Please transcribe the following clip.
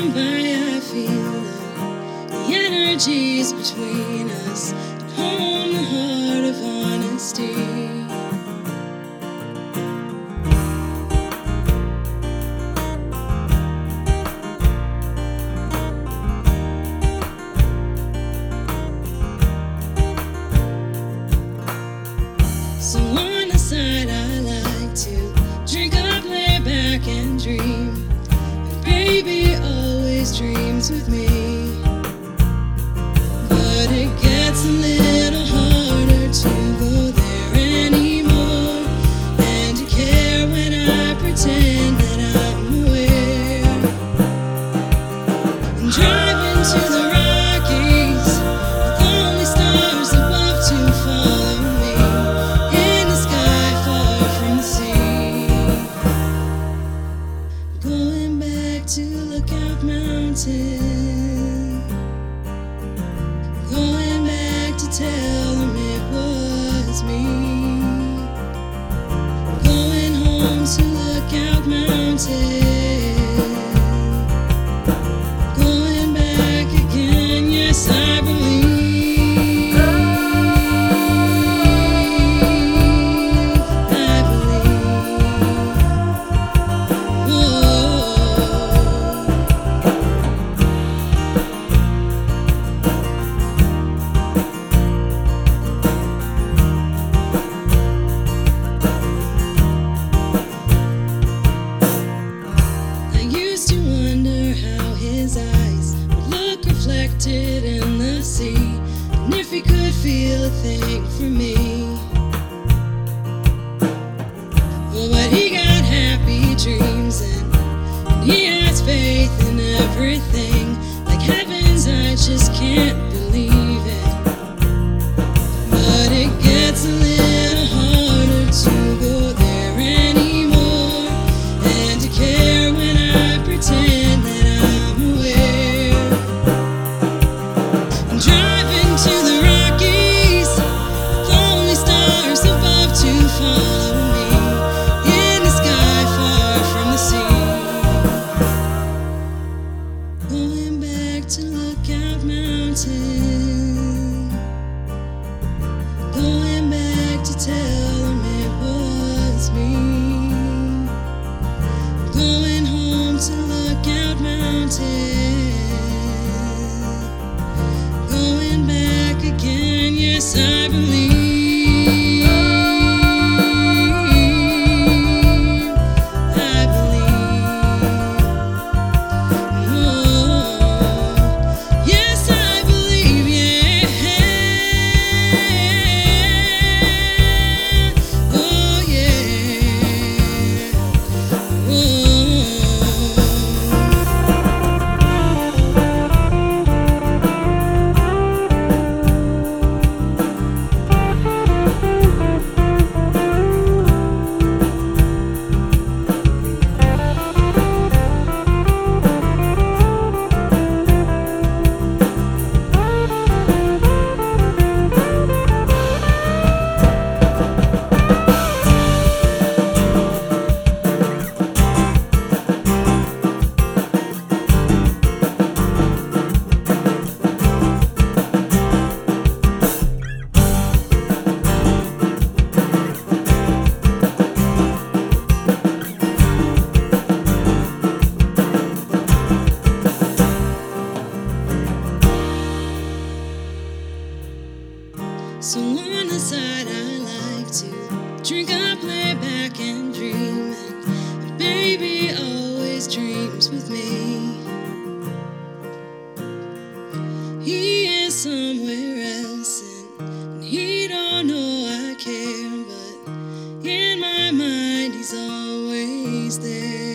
come by, I feel the energies between us and home the heart of honesty. So on the side I like to drink up, lay back and dream. And baby always dreams with me. But it gets a little harder to go there anymore, and to care when I pretend that I'm aware. And driving to the Rockies with only stars above to follow me. Going back to Lookout Mountain, going back to tell them it was me. Going home to Lookout Mountain, going back again, yes I believe. Reflected in the sea, and if he could feel a thing for me. Well, but he got happy dreams, and he has faith in everything. Like heavens, I just can't believe it. But it gets a little harder to go there anymore, and to care when I pretend that I'm aware. Driving to the Rockies with only stars above to follow me. In the sky far from the sea. Going back to Lookout Mountain, going back to tell them it was me. Going home to Lookout Mountain, going back again, yes I believe. I believe. Oh, yes I believe, yeah. Oh yeah. Oh. So on the side I like to drink up, lay back and dream, and baby always dreams with me. He is somewhere else, and he don't know I care, but in my mind he's always there.